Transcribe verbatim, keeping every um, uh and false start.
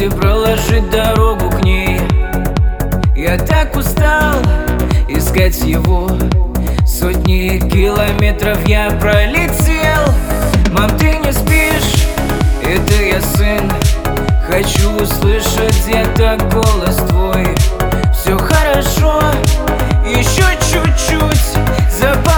и проложить дорогу к ней. Я так устал искать его, сотни километров я пролетел. Мам, ты не спишь, это я, сын. Хочу услышать где-то голос твой. Все хорошо, еще чуть-чуть запас.